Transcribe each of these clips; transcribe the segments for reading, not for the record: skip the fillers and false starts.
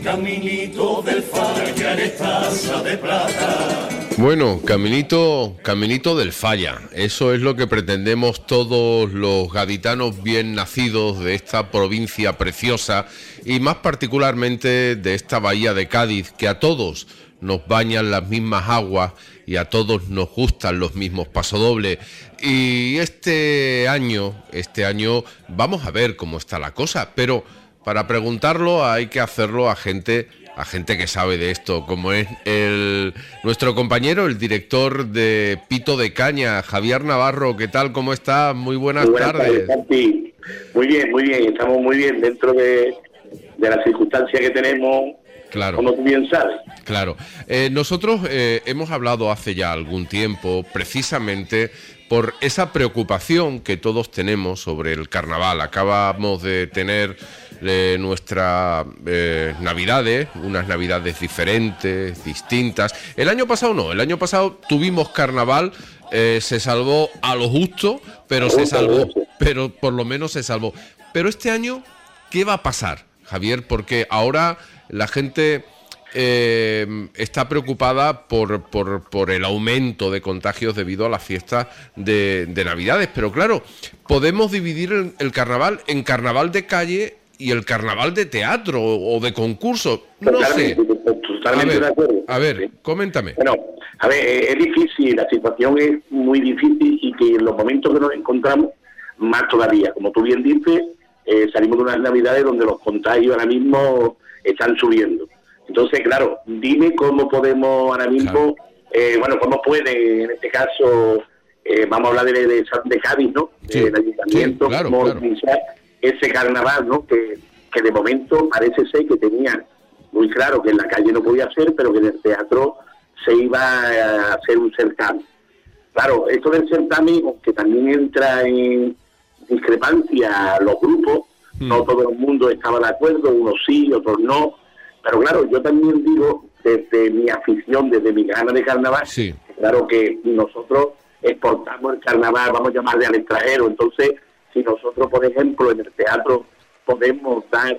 Caminito del Falla eres taza de plata. Bueno, caminito del Falla. Eso es lo que pretendemos todos los gaditanos bien nacidos de esta provincia preciosa y más particularmente de esta bahía de Cádiz, que a todos nos bañan las mismas aguas y a todos nos gustan los mismos pasodobles. Y este año vamos a ver cómo está la cosa, pero para preguntarlo hay que hacerlo a gente que sabe de esto, como es nuestro compañero, el director de Pito de Caña, Javier Navarro. ¿Qué tal? ¿Cómo está? Muy buenas tardes. Santi. Muy bien, estamos muy bien dentro de las circunstancias que tenemos, claro, como tú bien sabes. Claro. Nosotros hemos hablado hace ya algún tiempo, precisamente por esa preocupación que todos tenemos sobre el carnaval. Acabamos de tener nuestras navidades, unas navidades diferentes, distintas. El año pasado no, el año pasado tuvimos carnaval, se salvó a lo justo, pero se salvó, pero por lo menos se salvó. Pero este año, ¿qué va a pasar, Javier? Porque ahora la gente está preocupada por el aumento de contagios debido a las fiestas de Navidades. Pero claro, podemos dividir el carnaval en carnaval de calle y el carnaval de teatro o de concurso. No sé. Totalmente de acuerdo. A ver, sí. Coméntame. Bueno, a ver, es difícil, la situación es muy difícil y que en los momentos que nos encontramos, más todavía. Como tú bien dices, salimos de unas Navidades donde los contagios ahora mismo están subiendo. Entonces, claro, dime cómo podemos ahora mismo, claro. Cómo puede, en este caso, vamos a hablar de Cádiz, ¿no? Sí, del ayuntamiento, sí, claro, cómo claro. organizar ese carnaval, ¿no? Que de momento parece ser que tenía muy claro que en la calle no podía ser, pero que en el teatro se iba a hacer un certamen. Claro, esto del certamen, que también entra en discrepancia los grupos, no todo el mundo estaba de acuerdo, unos sí, otros no. Pero claro, yo también digo, desde mi afición, desde mi gana de carnaval, sí, claro que nosotros exportamos el carnaval, vamos a llamarle al extranjero. Entonces, si nosotros, por ejemplo, en el teatro podemos dar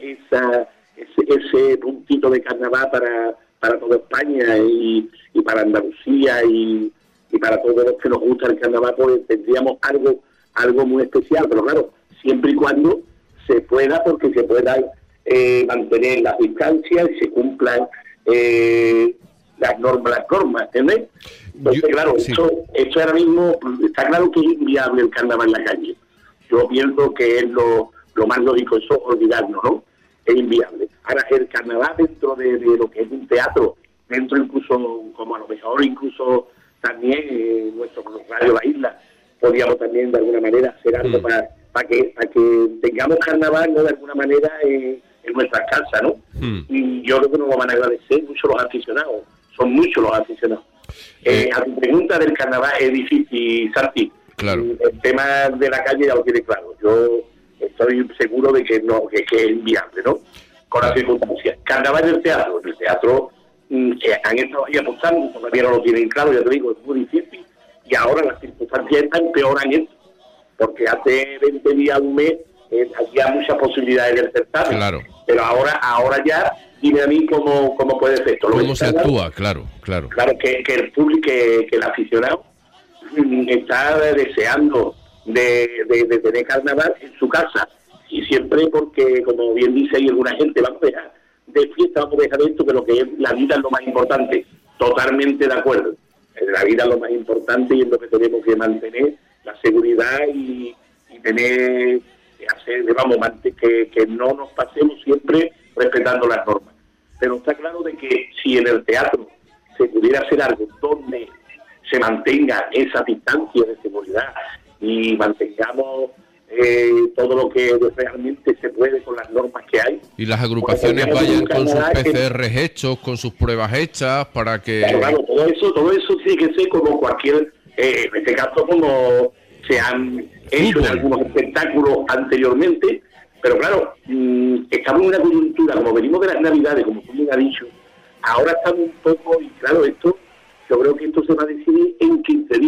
ese puntito de carnaval para toda España y para Andalucía y para todos los que nos gusta el carnaval, pues tendríamos algo muy especial. Pero claro, siempre y cuando se pueda, porque se pueda mantener las distancias y se cumplan las normas, ¿entendés? Entonces, claro, sí. esto ahora mismo está claro que es inviable el carnaval en la calle. Yo pienso que es lo más lógico, eso olvidarnos, ¿no? Es inviable. Ahora, el carnaval dentro de lo que es un teatro, dentro incluso, como a lo mejor incluso también nuestro Radio La Isla, podríamos también de alguna manera hacer algo para que tengamos carnaval, ¿no? De alguna manera en nuestras casas, ¿no? Y yo creo que nos lo van a agradecer mucho los aficionados, son muchos los aficionados. A tu pregunta del carnaval es difícil, Santi. Claro. El tema de la calle ya lo tiene claro. Yo estoy seguro de que no, que es inviable, ¿no? Con las circunstancias. Carnaval del teatro. En el teatro han estado ahí apostando, todavía no lo tienen claro, ya te digo, es muy difícil. Y ahora las circunstancias empeoran esto. Porque hace 20 días, un mes, había muchas posibilidades del certamen. Claro. Pero ahora ya, dime a mí cómo puede ser esto. ¿Cómo se actúa? Claro. Claro, que el público, que el aficionado está deseando de tener carnaval en su casa. Y siempre porque, como bien dice ahí alguna gente, vamos a dejar de fiesta, vamos a dejar esto, que lo que es la vida es lo más importante. Totalmente de acuerdo. La vida es lo más importante y es lo que tenemos que mantener, la seguridad y tener, que no nos pasemos siempre respetando las normas. Pero está claro de que si en el teatro se pudiera hacer algo donde se mantenga esa distancia de seguridad y mantengamos todo lo que realmente se puede con las normas que hay. Y las agrupaciones vayan con sus PCRs hechos, con sus pruebas hechas, para que... Claro, todo eso tiene que ser como cualquier, en este caso como se han hecho en algunos espectáculos anteriormente, pero claro, estamos en una coyuntura, como venimos de las Navidades, como tú me has dicho, ahora estamos un poco, y claro, yo creo que esto se va a decidir en 15 días.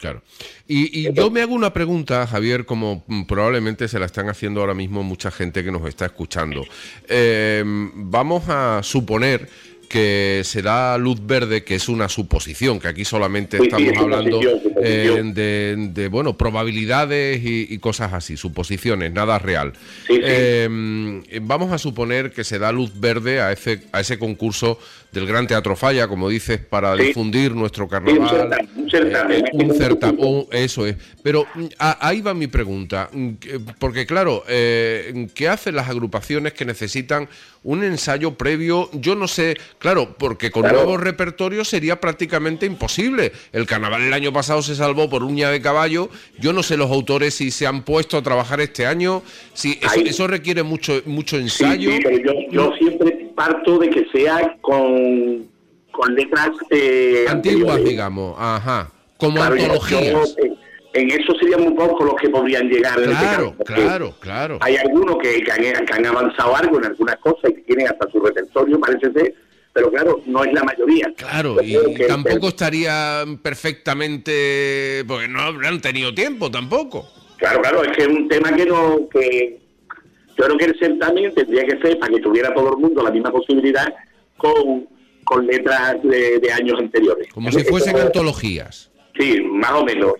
Claro. Y yo me hago una pregunta, Javier, como probablemente se la están haciendo ahora mismo mucha gente que nos está escuchando. Vamos a suponer que se da luz verde, que es una suposición, que aquí solamente estamos hablando de bueno, probabilidades y cosas así, suposiciones, nada real. Vamos a suponer que se da luz verde a ese concurso del Gran Teatro Falla, como dices, para difundir nuestro carnaval. Un certamen. Eso es. Pero ahí va mi pregunta, porque claro, ¿qué hacen las agrupaciones que necesitan un ensayo previo? Yo no sé, claro, porque con nuevos repertorios sería prácticamente imposible. El carnaval el año pasado se salvó por uña de caballo. Yo no sé los autores si se han puesto a trabajar este año, si eso requiere mucho ensayo. Sí, pero yo siempre parto de que sea con letras antiguas, digamos, como antologías. En eso serían un poco los que podrían llegar. Claro. Hay algunos que han avanzado algo en algunas cosas y que tienen hasta su repertorio, parece ser, pero claro, no es la mayoría. Claro, y tampoco estarían perfectamente, porque no han tenido tiempo tampoco. Claro, es que es un tema que yo creo que el certamen tendría que ser, para que tuviera todo el mundo la misma posibilidad, con letras de años anteriores. Como si fuesen antologías. Sí, más o menos.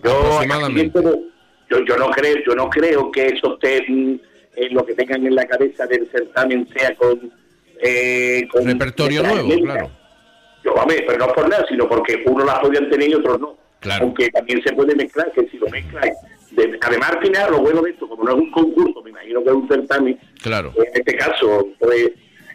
Yo no creo que eso esté lo que tengan en la cabeza del certamen sea con repertorio nuevo, claro. Pero no por nada, sino porque unos las podían tener y otros no. Claro. Aunque también se puede mezclar, que si lo mezclan. Además, al final, lo bueno de esto, como no es un concurso, me imagino que es un certamen. Claro. En este caso, pues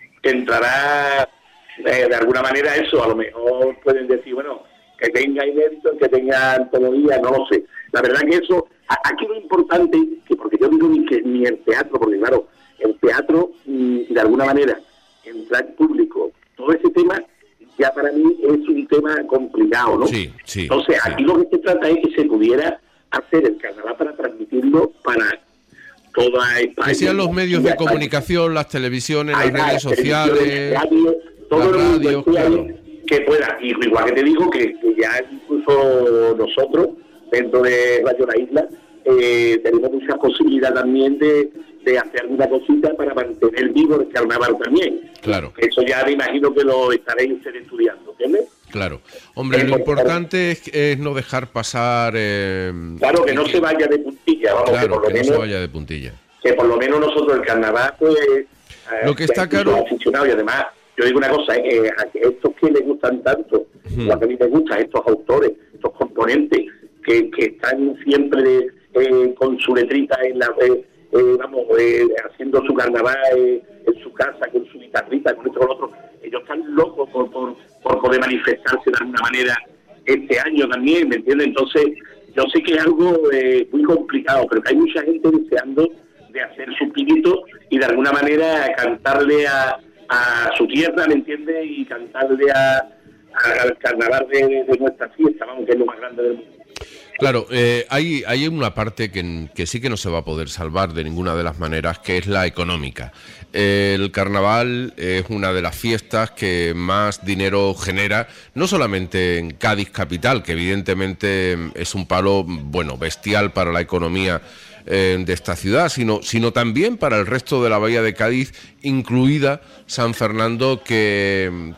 entrará de alguna manera eso. A lo mejor pueden decir, bueno, que tenga inédito, que tenga antología, no lo sé. La verdad que eso, aquí lo importante, que porque yo digo ni el teatro, porque claro, el teatro, de alguna manera, entrar público, todo ese tema, ya para mí es un tema complicado, ¿no? Sí. Entonces, aquí lo que se trata es que se pudiera hacer el carnaval para transmitirlo para toda España. Que sean los medios de comunicación, las televisiones, las redes sociales, radio, todo el mundo claro. Que pueda. Y igual que te digo que ya incluso nosotros, dentro de Radio La Isla, tenemos mucha posibilidad también de hacer alguna cosita para mantener vivo el carnaval también. Claro. Eso ya me imagino que lo estaréis ustedes estudiando, ¿entiendes? Claro. Hombre, lo importante es no dejar pasar... claro, que no se vaya de puntilla. Vamos, claro, que por lo menos, no se vaya de puntilla. Que por lo menos nosotros el carnaval, pues... lo que está claro... Aficionado, y además, yo digo una cosa, a estos que les gustan tanto, lo que a mí me gusta, estos autores, estos componentes, que están siempre con su letrita en la... haciendo su carnaval en su casa, con su guitarrita, con esto, con lo otro. Ellos están locos por poder manifestarse de alguna manera este año también, ¿me entiendes? Entonces, yo sé que es algo muy complicado, pero que hay mucha gente deseando de hacer su pinito y de alguna manera cantarle a su tierra, ¿me entiendes? Y cantarle al carnaval de nuestra fiesta, vamos, que es lo más grande del mundo. Claro, hay una parte que sí que no se va a poder salvar de ninguna de las maneras, que es la económica. El carnaval es una de las fiestas que más dinero genera, no solamente en Cádiz capital, que evidentemente es un palo, bueno, bestial para la economía de esta ciudad, sino también para el resto de la bahía de Cádiz, incluida San Fernando, que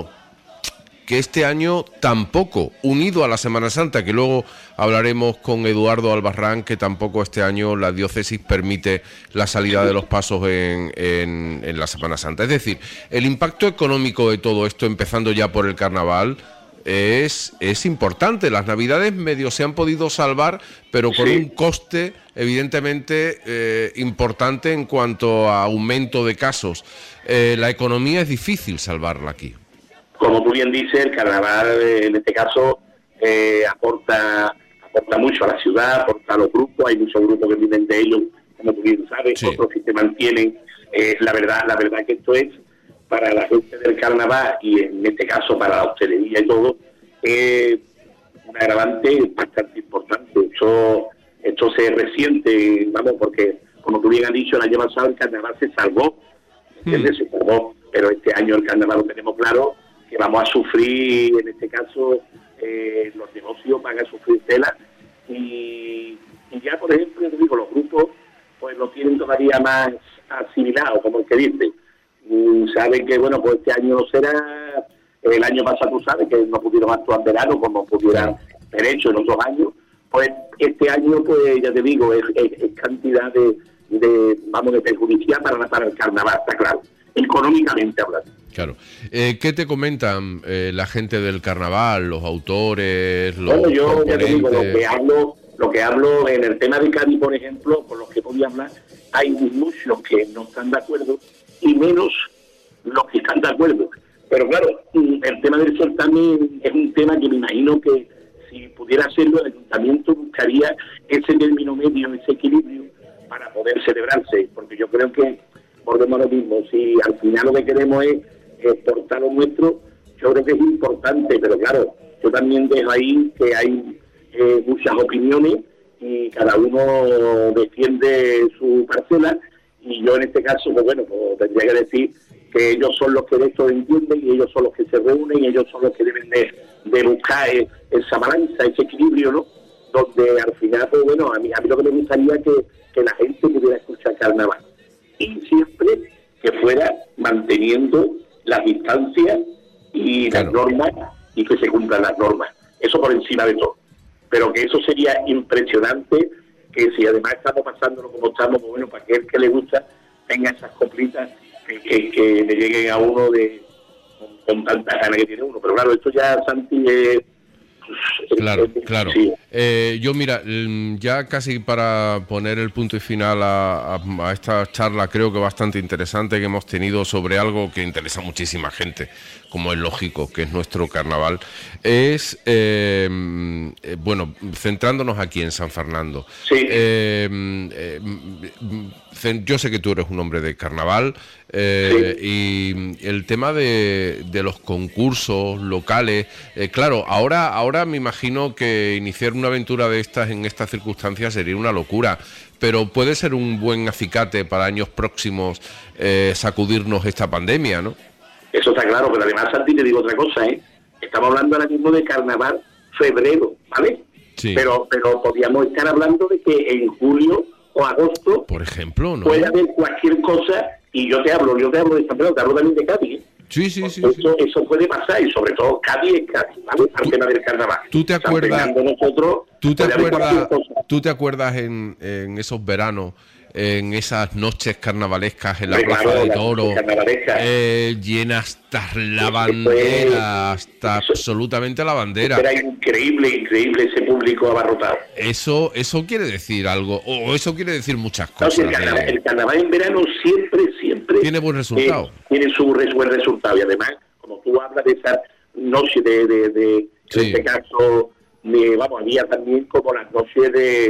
este año tampoco, unido a la Semana Santa, que luego hablaremos con Eduardo Albarrán, que tampoco este año la diócesis permite la salida de los pasos en la Semana Santa. Es decir, el impacto económico de todo esto, empezando ya por el carnaval, es importante. Las Navidades medio se han podido salvar, pero con un coste evidentemente importante en cuanto a aumento de casos. La economía es difícil salvarla aquí. Como tú bien dices, el carnaval en este caso aporta mucho a la ciudad, aporta a los grupos. Hay muchos grupos que viven de ellos, como tú bien sabes, otros que se mantienen. La verdad que esto es para la gente del carnaval y en este caso para la hostelería y todo, un agravante bastante importante. Esto se resiente, vamos, porque como tú bien has dicho, el año pasado el carnaval se salvó, ¿entiendes? Se salvó, pero este año el carnaval lo tenemos claro, que vamos a sufrir, en este caso, los negocios van a sufrir tela, y ya, por ejemplo, yo te digo, los grupos pues lo tienen todavía más asimilado, como el que dice. Saben que, bueno, pues este año no será, el año pasado tú sabes que no pudieron actuar en verano como pudieran haber hecho en otros años, pues este año, pues ya te digo, es cantidad de perjudicial para el carnaval, está claro, económicamente hablando. Claro. ¿Qué te comentan la gente del carnaval, los autores, los bueno, yo ya te digo, componentes? lo que hablo en el tema de Cádiz, por ejemplo, con los que podía hablar, hay muchos que no están de acuerdo y menos los que están de acuerdo. Pero claro, el tema del certamen es un tema que me imagino que si pudiera hacerlo, el ayuntamiento buscaría ese término medio, ese equilibrio para poder celebrarse, porque yo creo que volvemos a lo mismo. Si al final lo que queremos es exportar lo nuestro, yo creo que es importante, pero claro, yo también dejo ahí que hay muchas opiniones y cada uno defiende su parcela, y yo en este caso, pues bueno, pues tendría que decir que ellos son los que de esto entienden y ellos son los que se reúnen y ellos son los que deben de buscar esa balanza, ese equilibrio, ¿no? Donde al final, pues bueno, a mí lo que me gustaría que la gente pudiera escuchar carnaval y siempre que fuera manteniendo las distancias y las normas, y que se cumplan las normas, eso por encima de todo. Pero que eso sería impresionante, que si además estamos pasándolo como estamos, pues bueno, para que el que le gusta tenga esas coplitas que le lleguen a uno con tanta ganas que tiene uno. Pero claro, esto ya, Santi, Claro. Sí. Yo mira, ya casi para poner el punto y final a esta charla, creo que bastante interesante que hemos tenido sobre algo que interesa a muchísima gente, como es lógico, que es nuestro carnaval, es, bueno, centrándonos aquí en San Fernando. Sí. Yo sé que tú eres un hombre de carnaval, y el tema de los concursos locales, claro, ahora me imagino que iniciar una aventura de estas en estas circunstancias sería una locura, pero puede ser un buen acicate para años próximos sacudirnos esta pandemia, ¿no? Eso está claro, pero además, Santi, te digo otra cosa, estamos hablando ahora mismo de carnaval febrero, ¿vale? Sí. Pero podríamos estar hablando de que en julio o agosto, por ejemplo, ¿no? puede haber cualquier cosa, y yo te hablo de San Pedro, te hablo también de Cádiz. Sí. Eso puede pasar, y sobre todo Cádiz es Cádiz, ¿vale? Al tema del carnaval. ¿Tú te acuerdas? Nosotros, ¿Tú te acuerdas en esos veranos, en esas noches carnavalescas en la Plaza de Toro, llenas hasta la bandera, hasta absolutamente la bandera? Era increíble ese público abarrotado. Eso quiere decir algo, o eso quiere decir muchas cosas. No, el carnaval en verano siempre tiene buen resultado. Tiene su buen resultado, y además, como tú hablas de esa noche en este caso, había también como las noches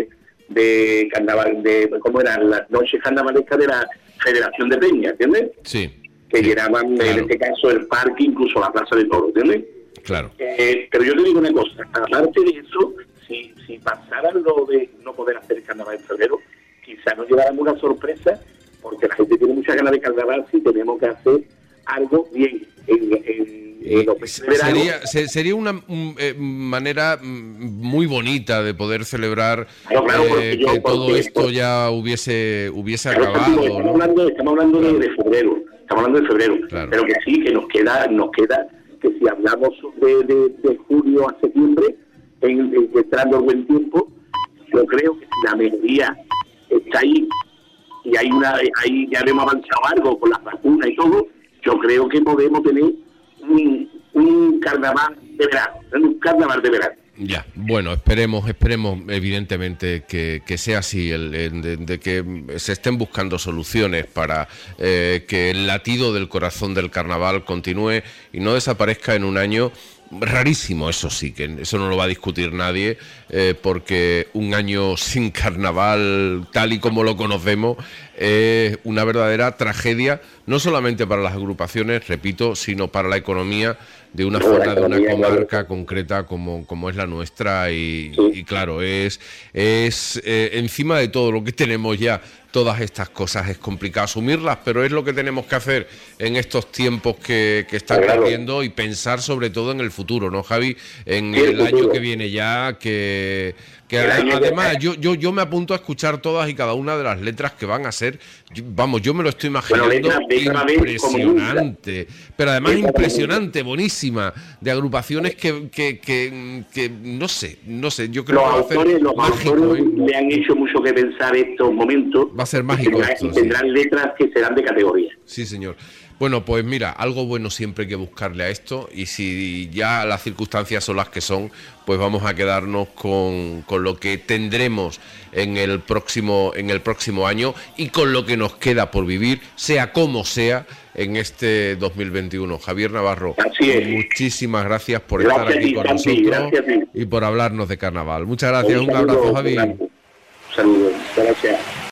de carnaval, ¿cómo eran? Las noches carnavalescas de la Federación de Peña, ¿entiendes? Sí. Que llenaban, en este caso, el parque, incluso la Plaza de Toro, ¿entiendes? Claro. Pero yo te digo una cosa, aparte de eso, si pasaran lo de no poder hacer carnaval en febrero, quizás nos lleváramos una sorpresa, porque la gente tiene muchas ganas de carnaval, si tenemos que hacer algo bien en los meses de verano. Sería una manera muy bonita de poder celebrar que todo esto ya hubiese acabado. Estamos hablando de febrero, claro. Pero que sí, que nos queda que si hablamos de julio a septiembre, entrando el buen tiempo, yo creo que si la mejoría está ahí y ahí ya hemos avanzado algo con las vacunas y todo, yo creo que podemos tener un carnaval de verano. Ya, bueno, esperemos evidentemente que sea así, de que se estén buscando soluciones para que el latido del corazón del carnaval continúe y no desaparezca en un año rarísimo. Eso sí, que eso no lo va a discutir nadie, porque un año sin carnaval tal y como lo conocemos es una verdadera tragedia, no solamente para las agrupaciones, repito, sino para la economía de una zona, de una comarca concreta como es la nuestra, y claro, es encima de todo lo que tenemos ya, todas estas cosas es complicado asumirlas, pero es lo que tenemos que hacer en estos tiempos que están corriendo, y pensar sobre todo en el futuro, ¿no, Javi? En el año que viene ya, que Que además yo me apunto a escuchar todas y cada una de las letras que van a ser, yo me lo estoy imaginando, impresionante, pero además impresionante, buenísima, de agrupaciones que no sé, yo creo que va a ser mágico, le han hecho mucho que pensar estos momentos. Va a ser mágico esto, tendrán letras que serán de categoría. Sí, señor. Bueno, pues mira, algo bueno siempre hay que buscarle a esto, y si ya las circunstancias son las que son, pues vamos a quedarnos con lo que tendremos en el próximo año y con lo que nos queda por vivir, sea como sea, en este 2021. Javier Navarro, muchísimas gracias por estar aquí con nosotros y por hablarnos de carnaval. Muchas gracias, un abrazo, Javi. Un saludo, gracias.